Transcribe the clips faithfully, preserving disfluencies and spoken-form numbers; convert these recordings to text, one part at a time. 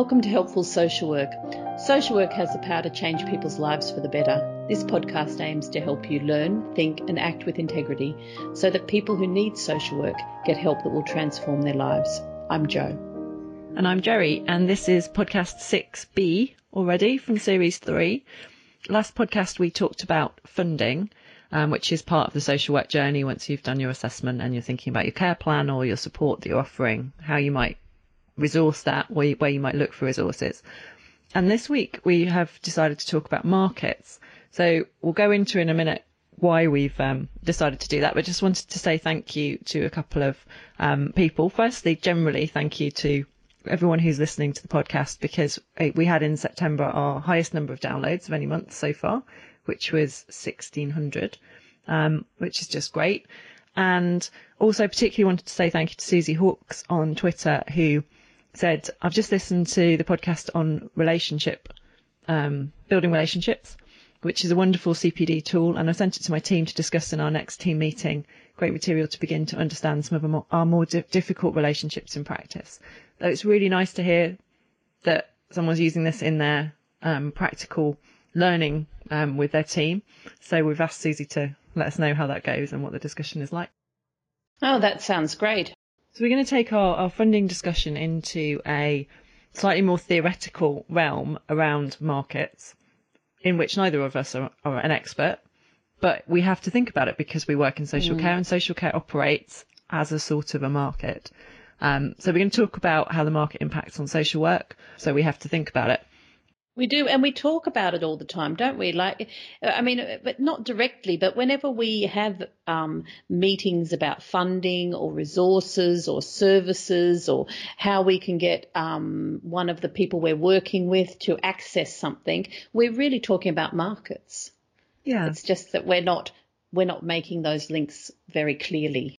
Welcome to Helpful Social Work. Social work has the power to change people's lives for the better. This podcast aims to help you learn, think and act with integrity so that people who need social work get help that will transform their lives. I'm Jo. And I'm Jerry, and this is podcast six B already from series three. Last podcast we talked about funding, um, which is part of the social work journey once you've done your assessment and you're thinking about your care plan or your support that you're offering, how you might resource that, where you, where you might look for resources. And this week we have decided to talk about markets. So we'll go into in a minute why we've um, decided to do that, but just wanted to say thank you to a couple of um, people. Firstly, generally, thank you to everyone who's listening to the podcast, because we had in September our highest number of downloads of any month so far, which was sixteen hundred, um, which is just great. And also particularly wanted to say thank you to Susie Hawkes on Twitter, who said, I've just listened to the podcast on relationship, um, building relationships, which is a wonderful C P D tool. And I sent it to my team to discuss in our next team meeting. Great material to begin to understand some of our more, our more di- difficult relationships in practice. So it's really nice to hear that someone's using this in their um, practical learning um, with their team. So we've asked Susie to let us know how that goes and what the discussion is like. Oh, that sounds great. So we're going to take our, our funding discussion into a slightly more theoretical realm around markets, in which neither of us are, are an expert, but we have to think about it because we work in social mm. care, and social care operates as a sort of a market. Um, so we're going to talk about how the market impacts on social work. So we have to think about it. We do, and we talk about it all the time, don't we? Like, I mean, but not directly, but whenever we have um, meetings about funding or resources or services or how we can get um, one of the people we're working with to access something, we're really talking about markets. Yeah. It's just that we're not we're not making those links very clearly.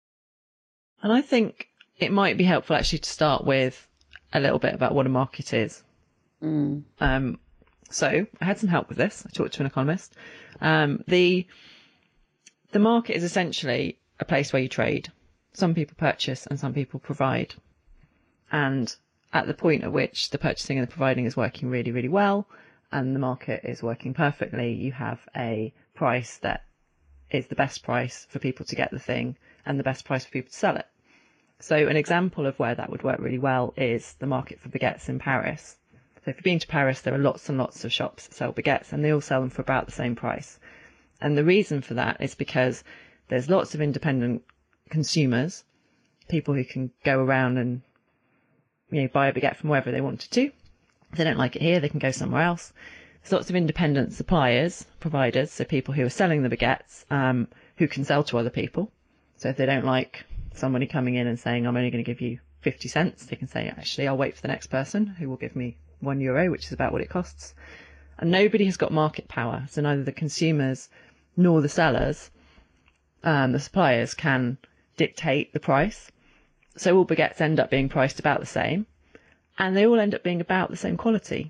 And I think it might be helpful actually to start with a little bit about what a market is. Mm. Um, so I had some help with this. I talked to an economist. Um, the the market is essentially a place where you trade. Some people purchase and some people provide. And at the point at which the purchasing and the providing is working really, really well, and the market is working perfectly, you have a price that is the best price for people to get the thing and the best price for people to sell it. So an example of where that would work really well is the market for baguettes in Paris. So if you've been to Paris, there are lots and lots of shops that sell baguettes, and they all sell them for about the same price. And the reason for that is because there's lots of independent consumers, people who can go around and, you know, buy a baguette from wherever they wanted to. If they don't like it here, they can go somewhere else. There's lots of independent suppliers, providers, so people who are selling the baguettes, um, who can sell to other people. So if they don't like somebody coming in and saying, I'm only going to give you fifty cents, they can say, actually, I'll wait for the next person who will give me one euro, which is about what it costs. And nobody has got market power. So neither the consumers nor the sellers, um, the suppliers, can dictate the price. So all baguettes end up being priced about the same, and they all end up being about the same quality.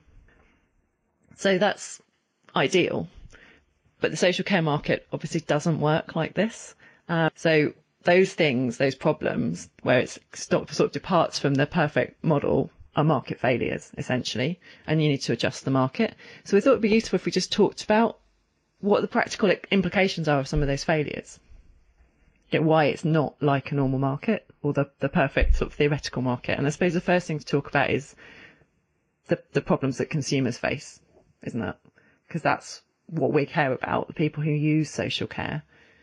So that's ideal. But the social care market obviously doesn't work like this. Uh, so those things, those problems where it's sort of departs from the perfect model are market failures, essentially, and you need to adjust the market. So we thought it would be useful if we just talked about what the practical implications are of some of those failures. Get why it's not like a normal market or the, the perfect sort of theoretical market. And I suppose the first thing to talk about is the, the problems that consumers face, isn't it? Because that's what we care about, the people who use social care.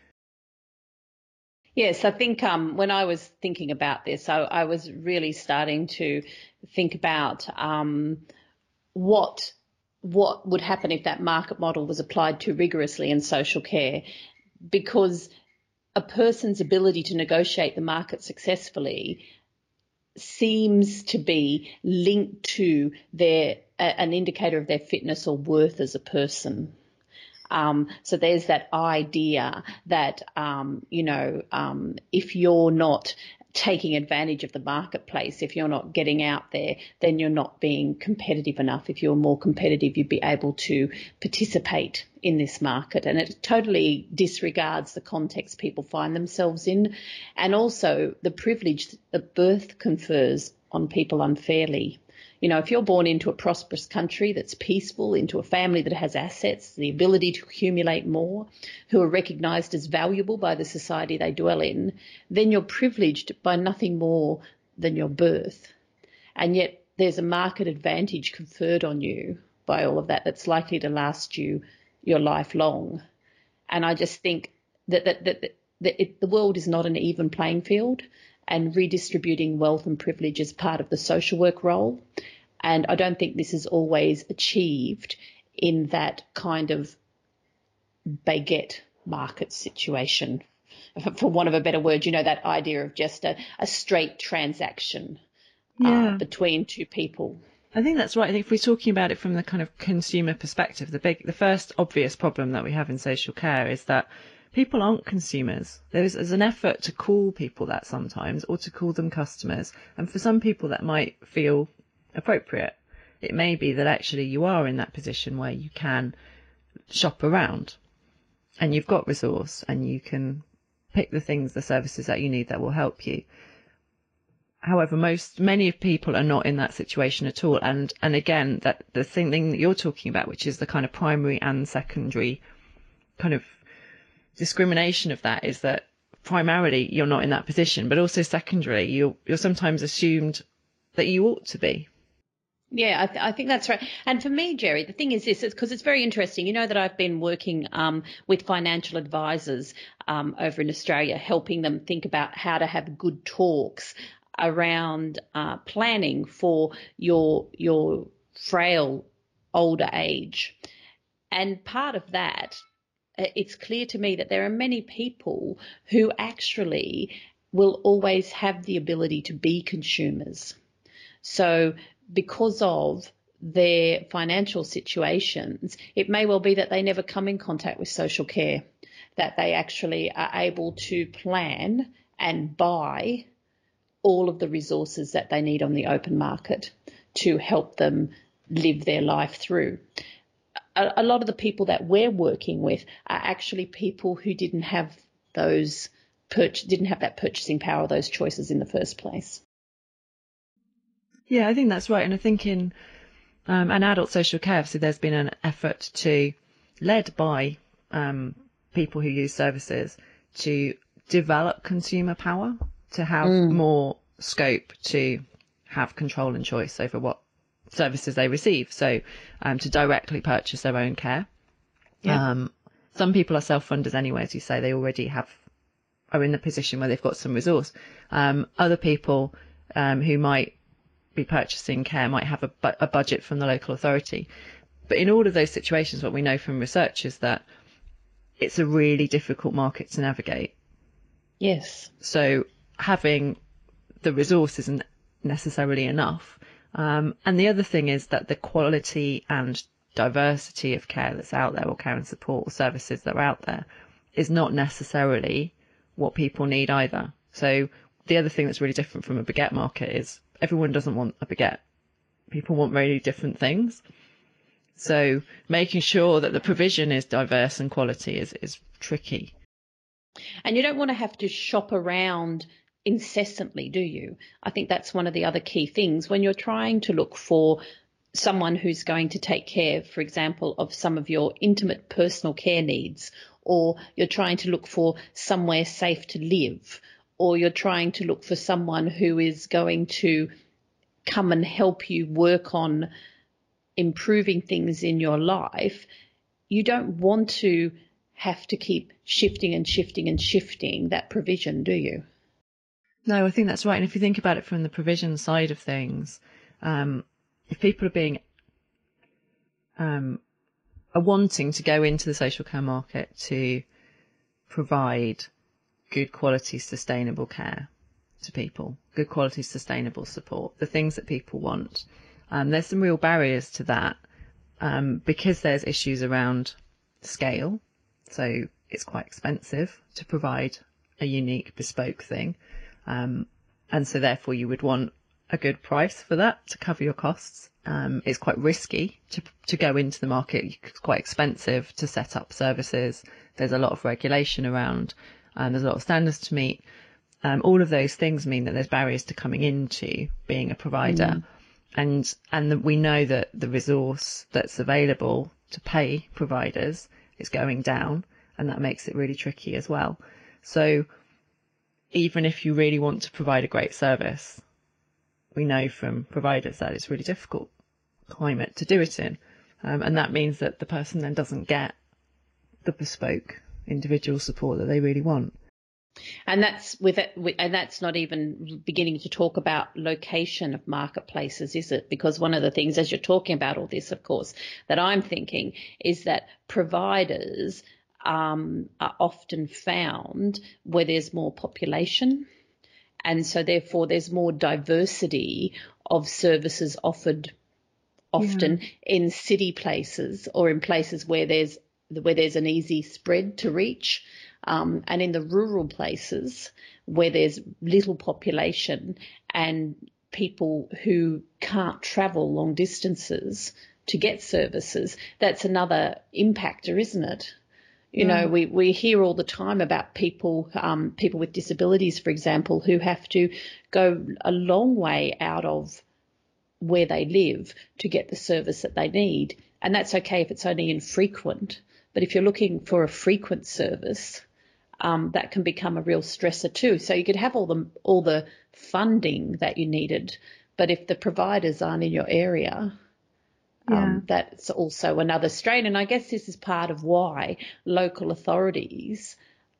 Yes, I think um, when I was thinking about this, I, I was really starting to think about um, what what would happen if that market model was applied too rigorously in social care, because a person's ability to negotiate the market successfully seems to be linked to their a, an indicator of their fitness or worth as a person. Um, so there's that idea that, um, you know, um, if you're not taking advantage of the marketplace, if you're not getting out there, then you're not being competitive enough. If you're more competitive, you'd be able to participate in this market. And it totally disregards the context people find themselves in, and also the privilege that birth confers on people unfairly. You know, if you're born into a prosperous country that's peaceful, into a family that has assets, the ability to accumulate more, who are recognised as valuable by the society they dwell in, then you're privileged by nothing more than your birth. And yet there's a market advantage conferred on you by all of that that's likely to last you your life long. And I just think that, that, that, that, that it, the world is not an even playing field, and redistributing wealth and privilege is part of the social work role. And I don't think this is always achieved in that kind of baguette market situation, for want of a better word, you know, that idea of just a, a straight transaction yeah. uh, between two people. I think that's right. I think if we're talking about it from the kind of consumer perspective, the big, the first obvious problem that we have in social care is that people aren't consumers. There's, there's an effort to call people that sometimes, or to call them customers. And for some people that might feel appropriate. It may be that actually you are in that position where you can shop around and you've got resource and you can pick the things, the services that you need that will help you. However, most, many people are not in that situation at all. And, and again, that the thing, thing that you're talking about, which is the kind of primary and secondary kind of discrimination of that, is that primarily you're not in that position, but also secondary, you're, you're sometimes assumed that you ought to be. Yeah, I, th- I think that's right. And for me, Jerry, the thing is this, because it's very interesting. You know that I've been working um, with financial advisors um, over in Australia, helping them think about how to have good talks around uh, planning for your your frail older age. And part of that, it's clear to me that there are many people who actually will always have the ability to be consumers. So because of their financial situations, it may well be that they never come in contact with social care, that they actually are able to plan and buy all of the resources that they need on the open market to help them live their life through. A, a lot of the people that we're working with are actually people who didn't have those purch- didn't have that purchasing power, those choices in the first place. Yeah, I think that's right. And I think in um, an adult social care, so there's been an effort to, led by um, people who use services, to develop consumer power, to have mm. more scope to have control and choice over what services they receive. So um, to directly purchase their own care. Yeah. Um, some people are self-funders anyway, as you say, they already have, are in the position where they've got some resource. Um, other people um, who might be purchasing care might have a, bu- a budget from the local authority. But in all of those situations, what we know from research is that it's a really difficult market to navigate. Yes. So having the resource isn't necessarily enough. Um, and the other thing is that the quality and diversity of care that's out there, or care and support or services that are out there, is not necessarily what people need either. So the other thing that's really different from a baguette market is everyone doesn't want a baguette. People want really different things. So making sure that the provision is diverse and quality is, is tricky. And you don't want to have to shop around incessantly, do you? I think that's one of the other key things when you're trying to look for someone who's going to take care, for example, of some of your intimate personal care needs, or you're trying to look for somewhere safe to live, or you're trying to look for someone who is going to come and help you work on improving things in your life. You don't want to have to keep shifting and shifting and shifting that provision, do you? No, I think that's right. And if you think about it from the provision side of things, um, if people are being um, are wanting to go into the social care market to provide good quality, sustainable care to people, good quality, sustainable support, the things that people want, um, there's some real barriers to that um, because there's issues around scale. So it's quite expensive to provide a unique, bespoke thing. Um, and so therefore you would want a good price for that to cover your costs. Um, it's quite risky to to go into the market. It's quite expensive to set up services. There's a lot of regulation around, and there's a lot of standards to meet. Um, all of those things mean that there's barriers to coming into being a provider. Mm. and and the, we know that the resource that's available to pay providers is going down, and that makes it really tricky as well. So even if you really want to provide a great service, we know from providers that it's really difficult climate to do it in, um, and that means that the person then doesn't get the bespoke individual support that they really want. And that's with it, and that's not even beginning to talk about location of marketplaces, is it? Because one of the things, as you're talking about all this, of course, that I'm thinking is that providers um, are often found where there's more population, and so therefore there's more diversity of services offered, often yeah. in city places or in places where there's where there's an easy spread to reach. Um, and in the rural places where there's little population and people who can't travel long distances to get services, that's another impactor, isn't it? You yeah. know, we, we hear all the time about people, um, people with disabilities, for example, who have to go a long way out of where they live to get the service that they need. And that's okay if it's only infrequent. But if you're looking for a frequent service, Um, that can become a real stressor too. So you could have all the all the funding that you needed, but if the providers aren't in your area, yeah. um, that's also another strain. And I guess this is part of why local authorities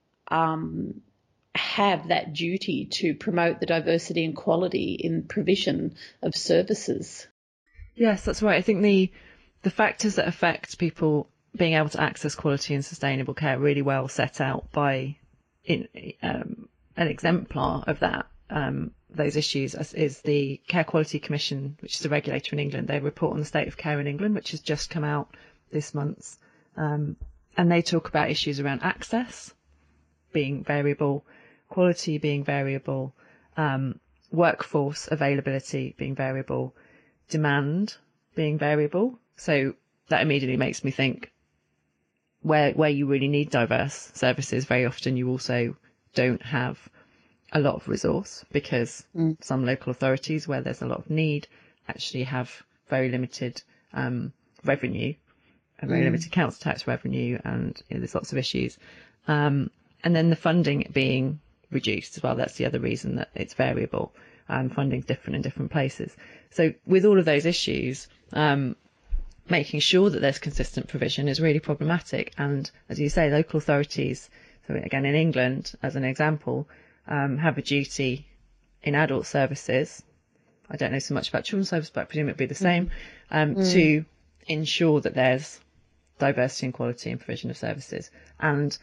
um, have that duty to promote the diversity and quality in provision of services. Yes, that's right. I think the the factors that affect people being able to access quality and sustainable care really well set out by in, um, an exemplar of that, um, those issues is the Care Quality Commission, which is a regulator in England. They report on the state of care in England, which has just come out this month. Um, and they talk about issues around access being variable, quality being variable, um, workforce availability being variable, demand being variable. So that immediately makes me think, Where where you really need diverse services, very often you also don't have a lot of resource, because mm. some local authorities where there's a lot of need actually have very limited um, revenue, and very mm. limited council tax revenue, and you know, there's lots of issues. Um, and then the funding being reduced as well. That's the other reason that it's variable. Um, funding's different in different places. So with all of those issues, um, making sure that there's consistent provision is really problematic. And as you say, local authorities, so again in England as an example, um, have a duty in adult services. I don't know so much about children's services, but I presume it'd be the same, um, mm. to ensure that there's diversity and quality in provision of services. And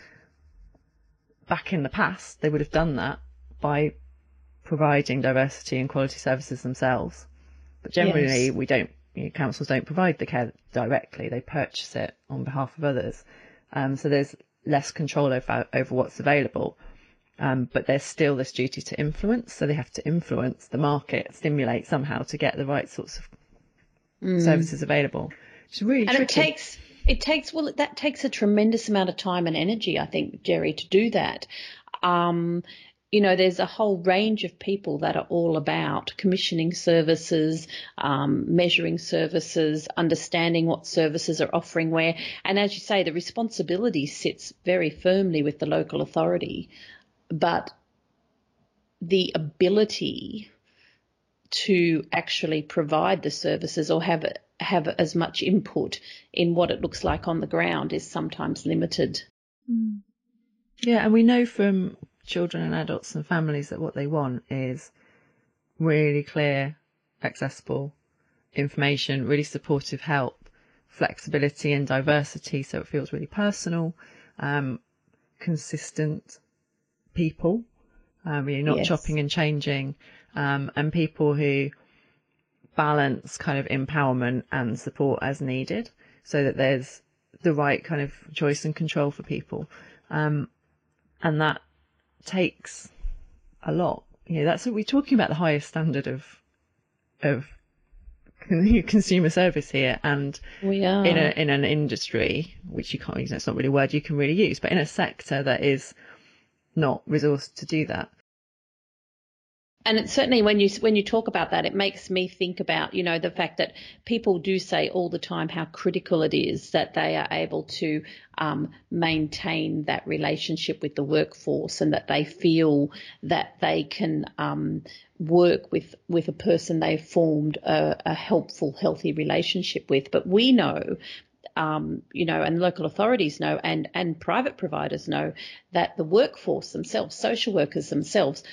back in the past, they would have done that by providing diversity and quality services themselves. But generally, yes. we don't. You know, councils don't provide the care directly; they purchase it on behalf of others. Um, so there's less control over over what's available. Um, but there's still this duty to influence, so they have to influence the market, stimulate somehow to get the right sorts of mm. services available. It's really and tricky. it takes it takes well that takes a tremendous amount of time and energy, I think, Jerry, to do that. Um, you know, there's a whole range of people that are all about commissioning services, um, measuring services, understanding what services are offering where, and as you say, the responsibility sits very firmly with the local authority. But the ability to actually provide the services or have have as much input in what it looks like on the ground is sometimes limited. Yeah, and we know from children and adults and families that what they want is really clear, accessible information, really supportive help, flexibility and diversity, so it feels really personal, um, consistent people, um, you're not yes. chopping and changing, um, and people who balance kind of empowerment and support as needed, so that there's the right kind of choice and control for people, um, and that takes a lot. You know, that's what we're talking about, the highest standard of of consumer service here, and we are in a in an industry which you can't, you know, it's not really a word you can really use, but in a sector that is not resourced to do that. And it's certainly when you when you talk about that, it makes me think about, you know, the fact that people do say all the time how critical it is that they are able to um, maintain that relationship with the workforce, and that they feel that they can um, work with with a person they've formed a, a helpful, healthy relationship with. But we know, Um, you know, and local authorities know, and, and private providers know, that the workforce themselves, social workers themselves,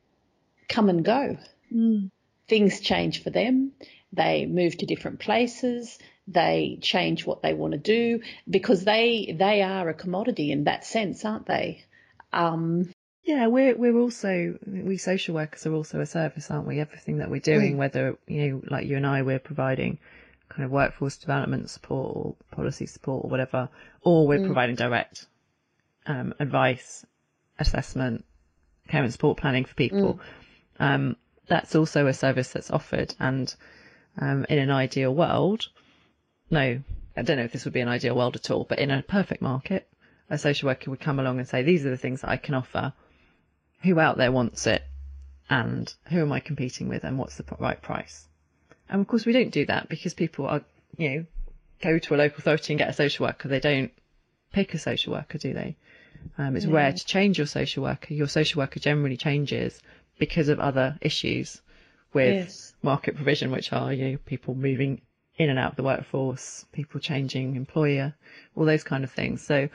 come and go. Mm. Things change for them. They move to different places. They change what they want to do, because they they are a commodity in that sense, aren't they? Um, Yeah, we're we're also we social workers are also a service, aren't we? Everything that we're doing, mm. whether, you know, like you and I, we're providing kind of workforce development support or policy support or whatever, or we're Mm. providing direct um, advice, assessment, care and support planning for people. Mm. Um, that's also a service that's offered. And um, in an ideal world, no, I don't know if this would be an ideal world at all, but in a perfect market, a social worker would come along and say, these are the things that I can offer. Who out there wants it? And who am I competing with? And what's the right price? And of course, we don't do that because people are, you know, go to a local authority and get a social worker. They don't pick a social worker, do they? Um, it's Yeah. rare to change your social worker. Your social worker generally changes because of other issues with Yes. market provision, which are, you know, people moving in and out of the workforce, people changing employer, all those kind of things. So,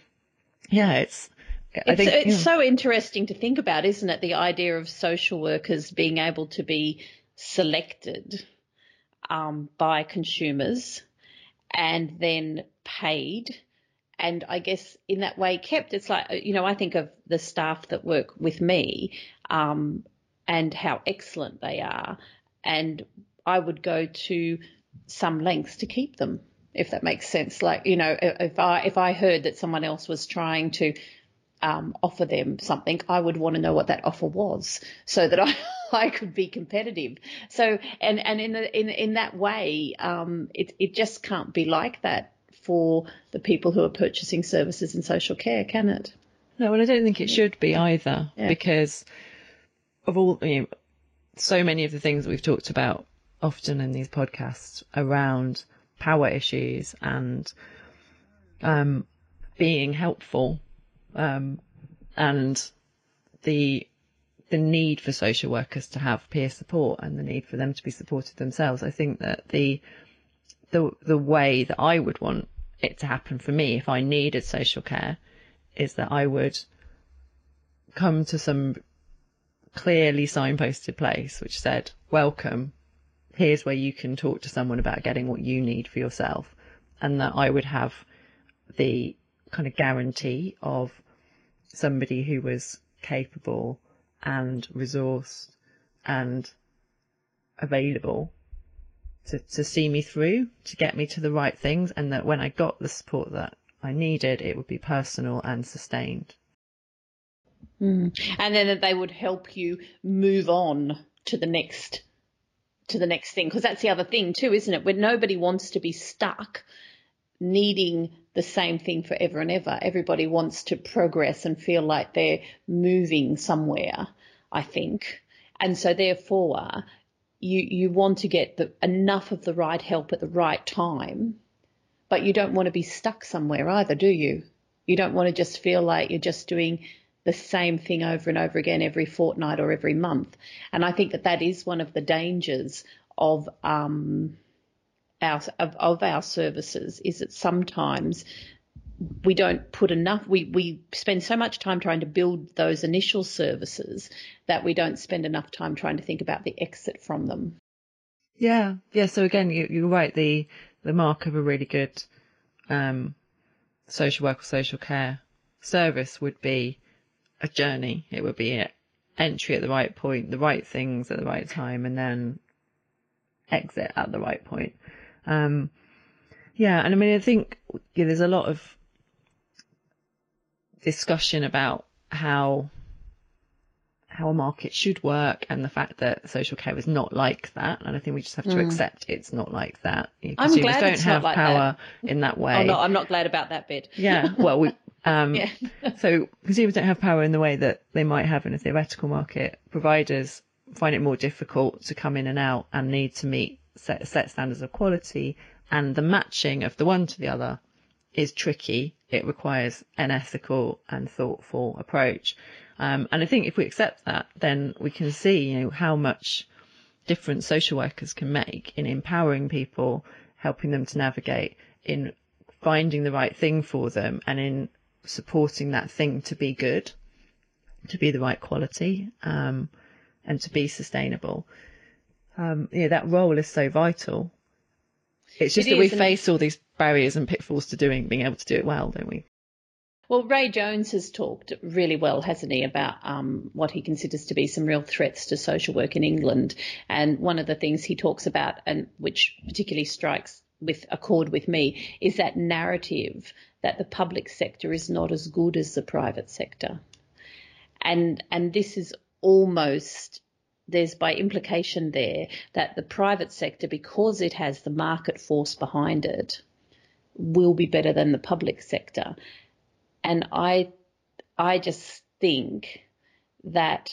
yeah, it's, I It's, think it's yeah. so interesting to think about, isn't it? The idea of social workers being able to be selected um, by consumers and then paid, and I guess in that way kept. It's like, you know, I think of the staff that work with me um, and how excellent they are, and I would go to some lengths to keep them, if that makes sense. Like, you know, if I if I heard that someone else was trying to um, offer them something, I would want to know what that offer was, so that I I could be competitive. So, and, and in the, in in that way, um, it it just can't be like that for the people who are purchasing services in social care, can it? No, well, I don't think it should be either, Yeah. because of all, you know, so many of the things that we've talked about often in these podcasts around power issues and um, being helpful, um, and the the need for social workers to have peer support and the need for them to be supported themselves. I think that the the the way that I would want it to happen for me, if I needed social care, is that I would come to some clearly signposted place which said, welcome, here's where you can talk to someone about getting what you need for yourself, and that I would have the kind of guarantee of somebody who was capable and resourced and available to, to see me through, to get me to the right things, and that when I got the support that I needed, it would be personal and sustained. Mm. And then that they would help you move on to the next to the next thing, because that's the other thing too, isn't it? When nobody wants to be stuck needing the same thing forever and ever. Everybody wants to progress and feel like they're moving somewhere, I think. And so therefore you you want to get the, enough of the right help at the right time, but you don't want to be stuck somewhere either, do you? You don't want to just feel like you're just doing the same thing over and over again every fortnight or every month. And I think that that is one of the dangers of um, our of, of our services, is that sometimes we don't put enough, we, we spend so much time trying to build those initial services that we don't spend enough time trying to think about the exit from them. Yeah. Yeah. So again, you, you're right. The, the mark of a really good um, social work or social care service would be a journey. It would be an entry at the right point, the right things at the right time, and then exit at the right point. Um, yeah. And I mean, I think yeah, there's a lot of discussion about how how a market should work, and the fact that social care is not like that. And I think we just have to mm. accept it's not like that. You know, I'm consumers glad don't it's have not like power that. in that way. Oh, no, I'm not glad about that bit. Yeah. Well, we, um, yeah. so consumers don't have power in the way that they might have in a theoretical market. Providers find it more difficult to come in and out and need to meet set, set standards of quality, and the matching of the one to the other is tricky. It requires an ethical and thoughtful approach. Um, and I think if we accept that, then we can see, you know, how much difference social workers can make in empowering people, helping them to navigate, in finding the right thing for them, and in supporting that thing to be good, to be the right quality, um, and to be sustainable. Um, yeah, that role is so vital. It's just It that we is, and face all these barriers and pitfalls to doing, being able to do it well, don't we? well, Ray Jones has talked really well, hasn't he, about um, what he considers to be some real threats to social work in England. And one of the things he talks about, and which particularly strikes with a chord with me, is that narrative that the public sector is not as good as the private sector. And and this is almost, there's by implication there that the private sector, because it has the market force behind it, will be better than the public sector. And I, I just think that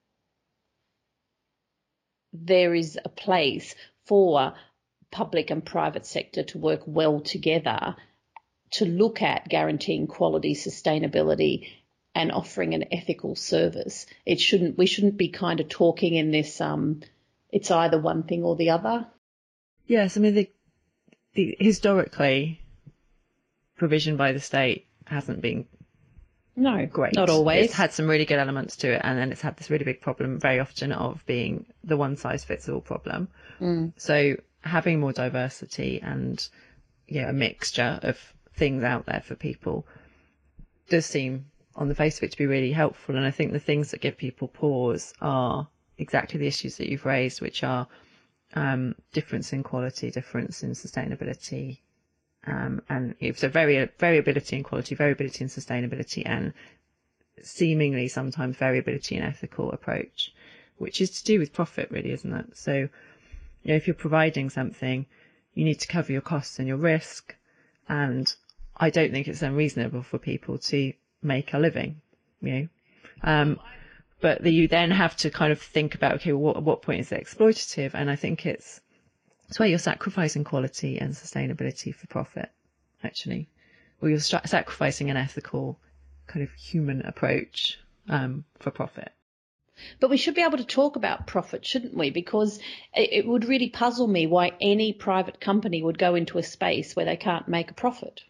there is a place for public and private sector to work well together to look at guaranteeing quality, sustainability, and offering an ethical service. It shouldn't, we shouldn't be kind of talking in this, um, it's either one thing or the other. Yes, I mean, the, the, historically, provision by the state hasn't been No, great. not always. It's had some really good elements to it, and then it's had this really big problem very often of being the one size fits all problem. Mm. So having more diversity and, you know, a mixture of things out there for people does seem on the face of it to be really helpful. And I think the things that give people pause are exactly the issues that you've raised, which are um, difference in quality, difference in sustainability, um, and so vari- variability in quality, variability in sustainability, and seemingly sometimes variability in ethical approach, which is to do with profit, really, isn't it? So, you know, if you're providing something, you need to cover your costs and your risk, and I don't think it's unreasonable for people to make a living, you know. Um, but the, you then have to kind of think about, okay, well, what, at what point is it exploitative? And I think it's it's where you're sacrificing quality and sustainability for profit, actually, or you're stra- sacrificing an ethical kind of human approach um, for profit. But we should be able to talk about profit, shouldn't we? Because it, it would really puzzle me why any private company would go into a space where they can't make a profit.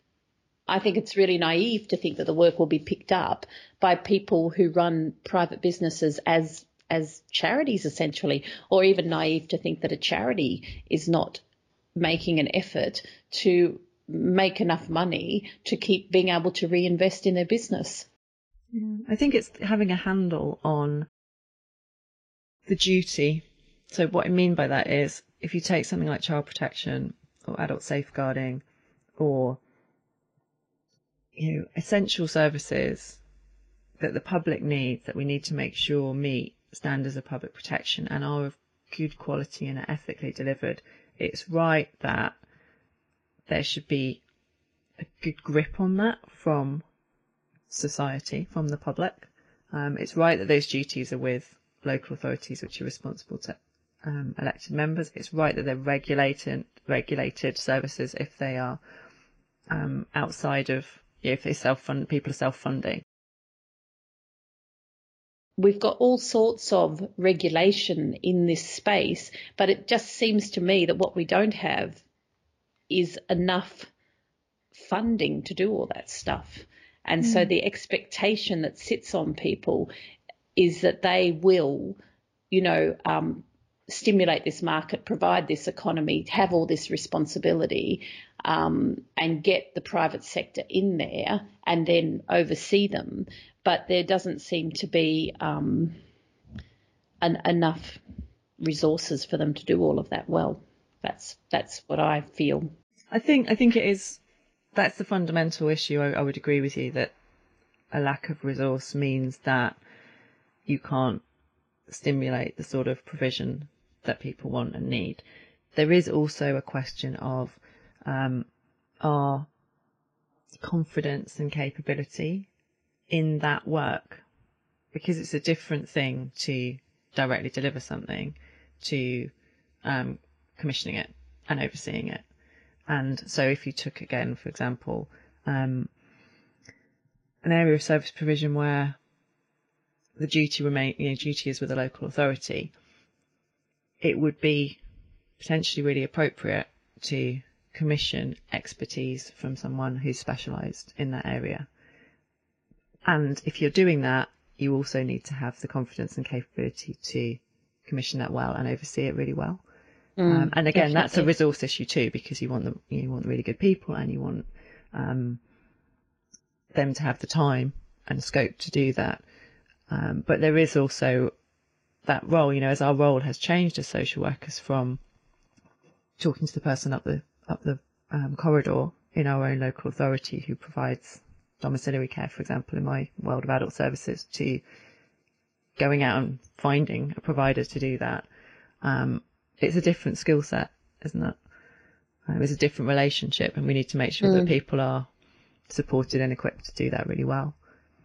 I think it's really naive to think that the work will be picked up by people who run private businesses as as charities, essentially, or even naive to think that a charity is not making an effort to make enough money to keep being able to reinvest in their business. Yeah. I think it's having a handle on the duty. So what I mean by that is, if you take something like child protection or adult safeguarding or, you know, essential services that the public needs, that we need to make sure meet standards of public protection and are of good quality and are ethically delivered, it's right that there should be a good grip on that from society, from the public. Um, it's right that those duties are with local authorities, which are responsible to um, elected members. It's right that they're regulated regulated services if they are um, outside of, you know, if they self-fund, people are self-funding. We've got all sorts of regulation in this space, but it just seems to me that what we don't have is enough funding to do all that stuff. And mm. so the expectation that sits on people is that they will, you know, um, stimulate this market, provide this economy, have all this responsibility, um, and get the private sector in there and then oversee them. But there doesn't seem to be um, an, enough resources for them to do all of that well. That's that's what I feel. I think I think it is. That's the fundamental issue. I, I would agree with you that a lack of resource means that you can't stimulate the sort of provision that people want and need. There is also a question of um, our confidence and capability in that work, because it's a different thing to directly deliver something to um, commissioning it and overseeing it. And so if you took, again, for example, um, an area of service provision where the duty remain, you know, duty is with the local authority, it would be potentially really appropriate to commission expertise from someone who's specialised in that area. And if you're doing that, you also need to have the confidence and capability to commission that well and oversee it really well. Mm, um, and again, definitely. That's a resource issue too, because you want them, you want really good people, and you want um, them to have the time and scope to do that. Um, but there is also that role, you know, as our role has changed as social workers from talking to the person up the up the um, corridor in our own local authority who provides domiciliary care, for example, in my world of adult services, to going out and finding a provider to do that. Um, it's a different skill set, isn't it? Um, it's a different relationship, and we need to make sure mm. that people are supported and equipped to do that really well.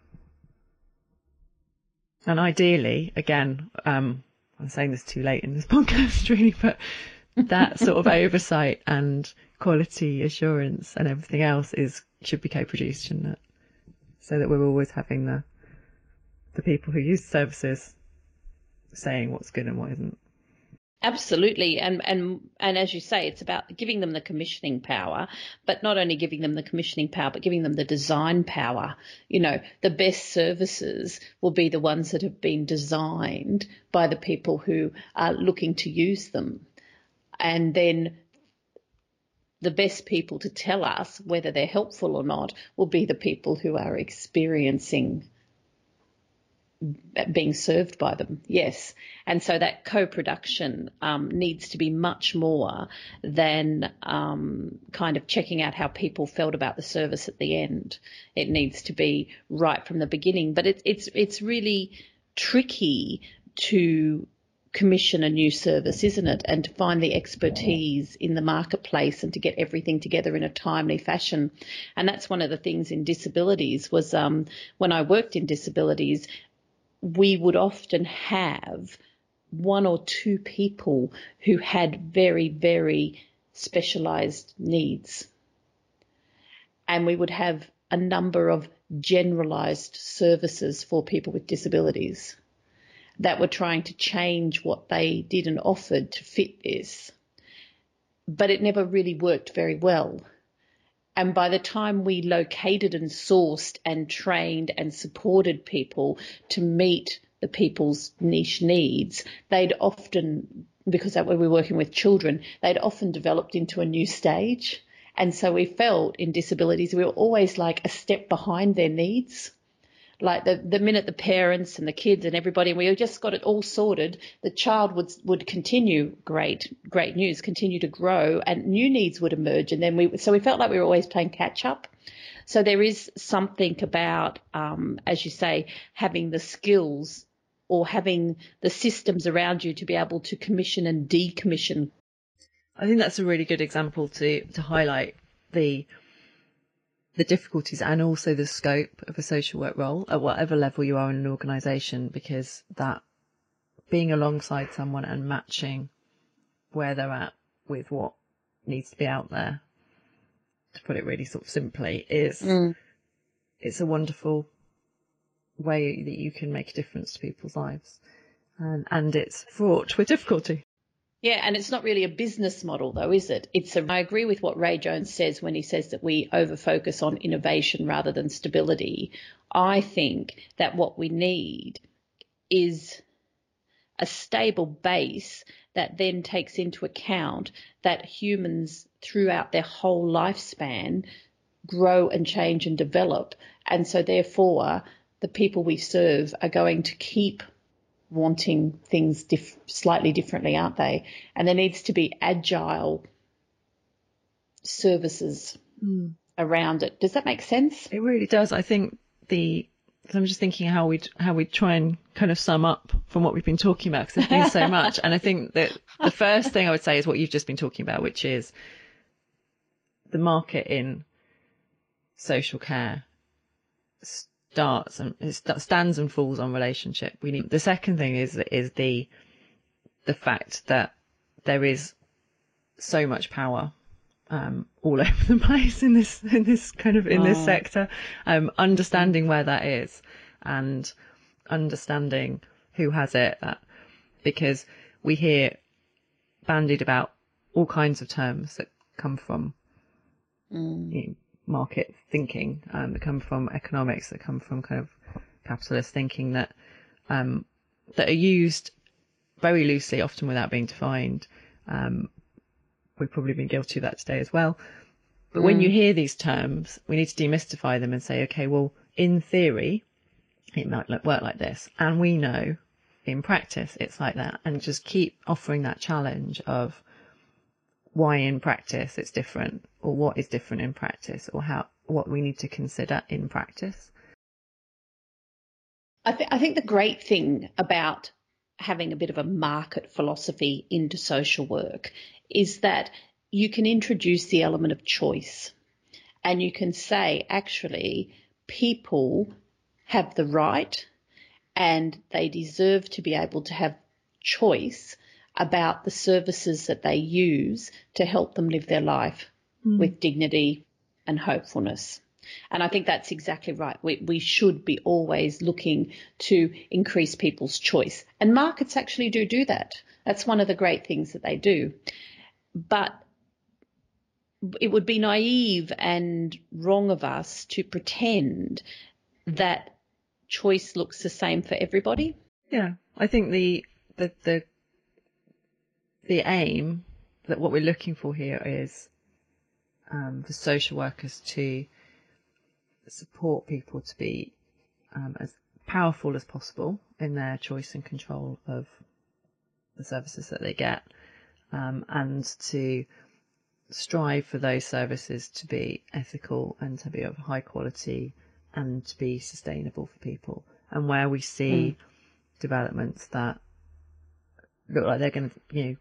And ideally, again, um, I'm saying this too late in this podcast, really, but that sort of oversight and quality assurance and everything else is should be co-produced, shouldn't it? So that we're always having the the people who use services saying what's good and what isn't. Absolutely. And, and, and as you say, it's about giving them the commissioning power, but not only giving them the commissioning power, but giving them the design power. You know, the best services will be the ones that have been designed by the people who are looking to use them. And then the best people to tell us whether they're helpful or not will be the people who are experiencing being served by them. Yes. And so that co-production um, needs to be much more than um, kind of checking out how people felt about the service at the end. It needs to be right from the beginning. But it, it's it's really tricky to commission a new service, isn't it? And to find the expertise in the marketplace and to get everything together in a timely fashion. And that's one of the things in disabilities was um, when I worked in disabilities, we would often have one or two people who had very, very specialised needs. And we would have a number of generalised services for people with disabilities that were trying to change what they did and offered to fit this. But it never really worked very well. And by the time we located and sourced and trained and supported people to meet the people's niche needs, they'd often, because that way we were working with children, they'd often developed into a new stage. And so we felt in disabilities we were always like a step behind their needs. Like the, the minute the parents and the kids and everybody, we just got it all sorted, the child would would continue, great, great news, continue to grow, and new needs would emerge. And then we, so we felt like we were always playing catch up. So there is something about, um, as you say, having the skills or having the systems around you to be able to commission and decommission. I think that's a really good example to, to highlight the the difficulties and also the scope of a social work role at whatever level you are in an organisation, because that being alongside someone and matching where they're at with what needs to be out there, to put it really sort of simply, is mm. it's a wonderful way that you can make a difference to people's lives, and, and it's fraught with difficulty. Yeah, and it's not really a business model, though, is it? It's a, I agree with what Ray Jones says when he says that we over-focus on innovation rather than stability. I think that what we need is a stable base that then takes into account that humans throughout their whole lifespan grow and change and develop. And so, therefore, the people we serve are going to keep wanting things diff- slightly differently, aren't they? And there needs to be agile services mm. around it. Does that make sense? It really does. I think the, I'm just thinking how we how we try and kind of sum up from what we've been talking about, because there's been so much. And I think that the first thing I would say is what you've just been talking about, which is the market in social care starts and it stands and falls on relationship. We need the second thing is is the the fact that there is so much power um, all over the place in this in this kind of in this Oh. sector. Um, understanding where that is and understanding who has it, that because we hear bandied about all kinds of terms that come from Mm. you know, market thinking, um, that come from economics, that come from kind of capitalist thinking, that um, that are used very loosely, often without being defined. Um, we've probably been guilty of that today as well. But mm. when you hear these terms, we need to demystify them and say, okay, well, in theory, it might work like this, and we know in practice it's like that, and just keep offering that challenge of why in practice it's different, or what is different in practice, or how what we need to consider in practice. I, th- I think the great thing about having a bit of a market philosophy into social work is that you can introduce the element of choice, and you can say, actually, people have the right and they deserve to be able to have choice about the services that they use to help them live their life mm. with dignity and hopefulness. And I think that's exactly right. We, we should be always looking to increase people's choice. And markets actually do do that. That's one of the great things that they do. But it would be naive and wrong of us to pretend that choice looks the same for everybody. Yeah, I think the the the the aim, that what we're looking for here is um, for social workers to support people to be um, as powerful as possible in their choice and control of the services that they get, um, and to strive for those services to be ethical and to be of high quality and to be sustainable for people. And where we see mm. developments that look like they're going to, you know,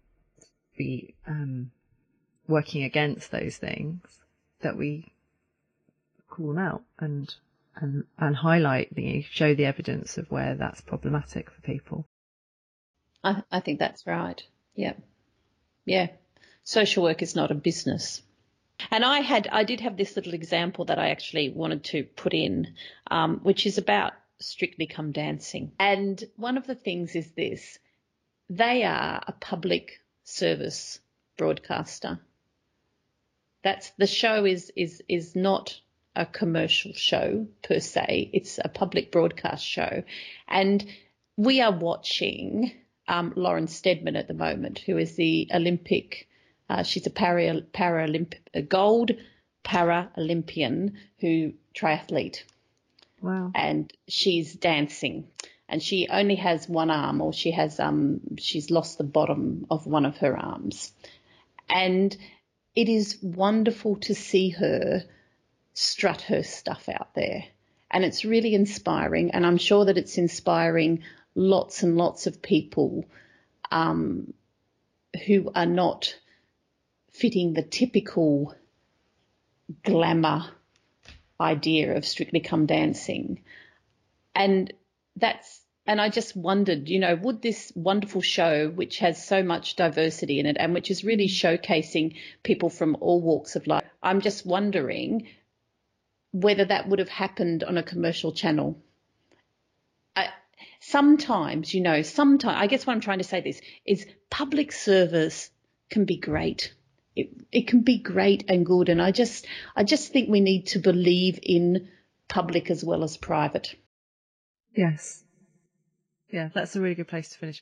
be um, working against those things, that we call them out and and and highlight, you know, show the evidence of where that's problematic for people. I, I think that's right. Yeah, yeah. Social work is not a business. And I had, I did have this little example that I actually wanted to put in, um, which is about Strictly Come Dancing. And one of the things is this: they are a public service broadcaster. That's the show is is is not a commercial show per se. It's a public broadcast show, and we are watching um, Lauren Steadman at the moment, who is the Olympic. Uh, she's a para Paralympic a gold Paralympian who triathlete. Wow! And she's dancing, and she only has one arm, or she has um she's lost the bottom of one of her arms, and it is wonderful to see her strut her stuff out there, and it's really inspiring, and I'm sure that it's inspiring lots and lots of people um, who are not fitting the typical glamour idea of Strictly Come Dancing. And that's and I just wondered, you know, would this wonderful show, which has so much diversity in it and which is really showcasing people from all walks of life, I'm just wondering whether that would have happened on a commercial channel. I, sometimes, you know, sometimes, I guess what I'm trying to say this is public service can be great. It, it can be great and good. And I just, I just think we need to believe in public as well as private. Yes. Yeah, that's a really good place to finish.